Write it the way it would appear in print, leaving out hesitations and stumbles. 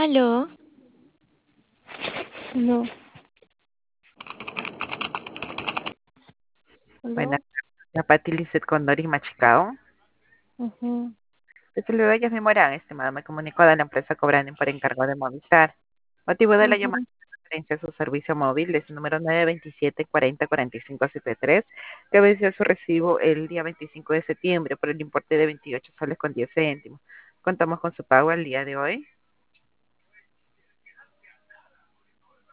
Aló, No, Buenas no. tardes, la Pati Lizeth Condori Machicao. Ujú, Desde luego, ya me moran, estimada. Me comunicó de la empresa cobrando por encargo de Movistar. Motivo de la llamada ujú. es referencia a su servicio móvil es el número 927-40-4573, que venció su recibo el día 25 de septiembre por el importe de 28 soles con 10 céntimos. Contamos con su pago el día de hoy.